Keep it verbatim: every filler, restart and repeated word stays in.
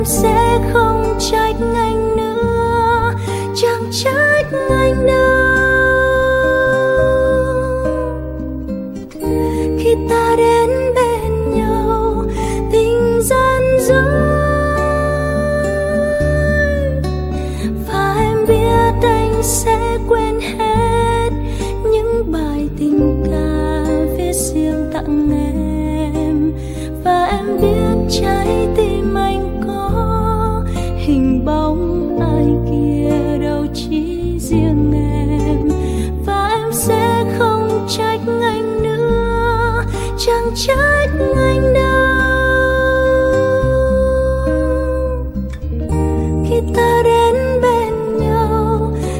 sẽ không trách anh nữa, chẳng trách anh đâu. Khi ta đến bên nhau tình gian dối, và em biết anh sẽ quên hết những bài tình ca viết riêng tặng em. Và em biết trái tim anh có hình bóng ai kia, đâu chỉ riêng em. Và em sẽ không trách anh nữa, chẳng trách